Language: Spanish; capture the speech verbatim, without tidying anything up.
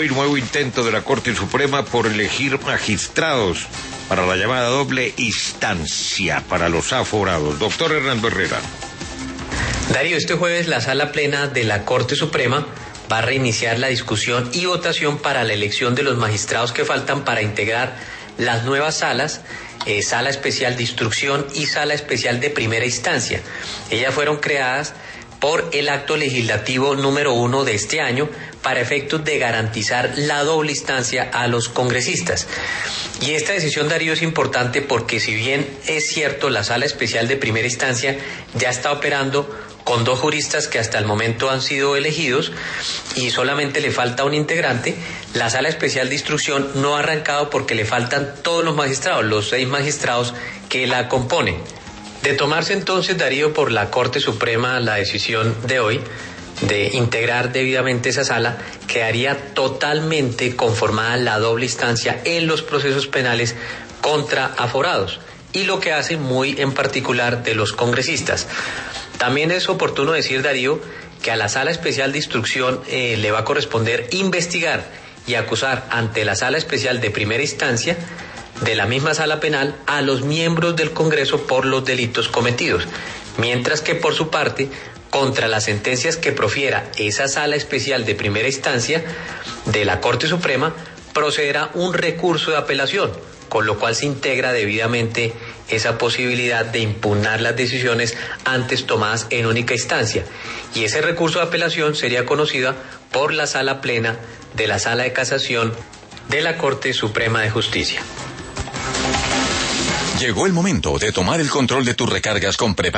Hoy nuevo intento de la Corte Suprema por elegir magistrados para la llamada doble instancia para los aforados. Doctor Hernando Herrera. Darío, este jueves la Sala Plena de la Corte Suprema va a reiniciar la discusión y votación para la elección de los magistrados que faltan para integrar las nuevas salas, eh, Sala Especial de Instrucción y Sala Especial de Primera Instancia. Ellas fueron creadas por el acto legislativo número uno de este año para efectos de garantizar la doble instancia a los congresistas. Y esta decisión, Darío, es importante porque si bien es cierto, la Sala Especial de Primera Instancia ya está operando con dos juristas que hasta el momento han sido elegidos y solamente le falta un integrante, la Sala Especial de Instrucción no ha arrancado porque le faltan todos los magistrados, los seis magistrados que la componen. De tomarse entonces, Darío, por la Corte Suprema la decisión de hoy de integrar debidamente esa sala, quedaría totalmente conformada la doble instancia en los procesos penales contra aforados, y lo que hace muy en particular de los congresistas. También es oportuno decir, Darío, que a la Sala Especial de Instrucción eh, le va a corresponder investigar y acusar ante la Sala Especial de Primera Instancia de la misma sala penal a los miembros del Congreso por los delitos cometidos, mientras que por su parte, contra las sentencias que profiera esa Sala Especial de Primera Instancia de la Corte Suprema, procederá un recurso de apelación, con lo cual se integra debidamente esa posibilidad de impugnar las decisiones antes tomadas en única instancia. Y ese recurso de apelación sería conocida por la Sala Plena de la Sala de Casación de la Corte Suprema de Justicia. Llegó el momento de tomar el control de tus recargas con prepago.